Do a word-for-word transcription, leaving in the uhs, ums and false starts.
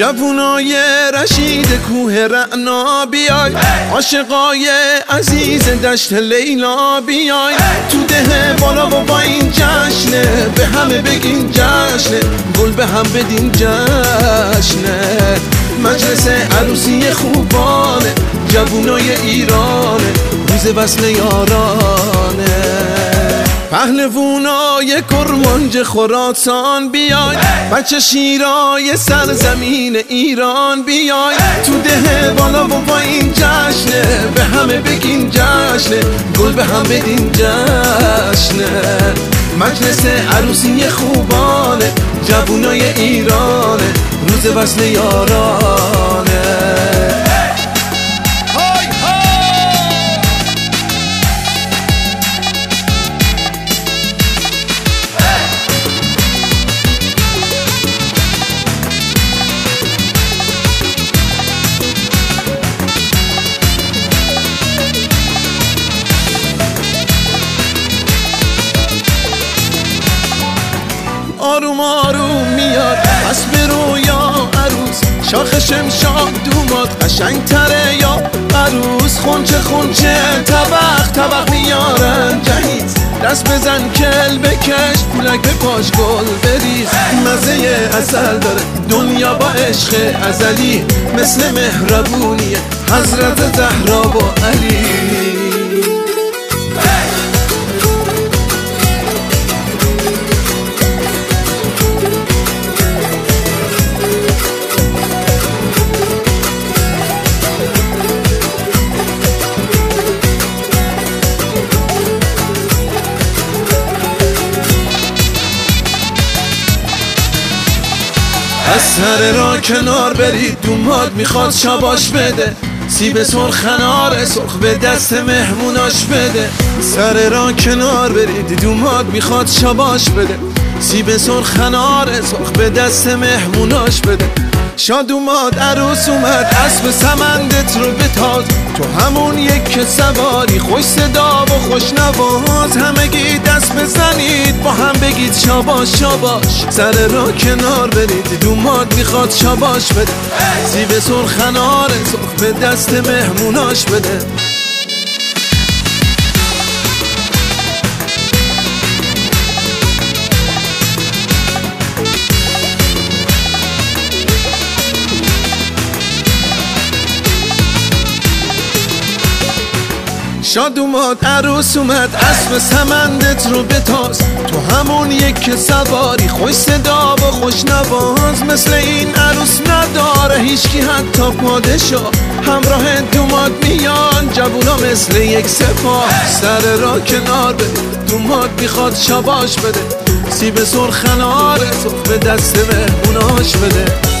جوونای رشید کوه رعنا بیای، عاشقای عزیز دشت لیلا بیای، تو ده بالا و با این جشنه، به همه بگین جشنه، گل به هم بدین جشنه. مجلس عروسی خوبانه، جوونای ایرانه، روز وصل یارانه. پهلوونای کرمانج خراسان بیای، بچه شیرای سرزمین ایران بیای، تو ده بالا و با این جشنه، به همه بگین جشنه، گل به هم بدین جشنه. مجلس عروسی خوبانه، جوونای ایرانه، روز وصل یارانه. آروم آروم میاد اسب رویا عروس، شاخ شمشاد دوماد قشنگ تره یا عروس. خونچه خونچه طبق طبق میارن جهیز، دست بزن کل بکش پولک به پاش گل بریز. مزه اصل داره دنیا با عشق ازلی، مثل مهربونیه حضرت زهرا و علی. از سر را کنار برید، دوماد میخواد شاباش بده، سیب سرخ خنار سرخ به دست مهموناش بده. سر را کنار برید، دوماد میخواد شاباش بده، سیب سرخ خنار سرخ به دست مهموناش بده. شاد اومد عروس اومد، اسب سمندت رو بتاز، تو همون یک سواری خوش صدا و خوش نواز. همگی دست بزنید با هم بگید شاباش شاباش، سر را کنار برید، دوماد میخواد شاباش بده، سیب سرخ خنار سرخ به دست مهموناش بده. شاد اومد عروس اومد، اسب سمندت رو بتاز، تو همون یک سواری خوش صدا و خوش نواز. مثل این عروس نداره هیچکی حتی پادشاه، همراه دوماد میان جوونا مثل یک سپاه. سر را کنار بده، دوماد میخواد شاباش بده، سیب سرخ خنار سرخ به دست مهموناش بده.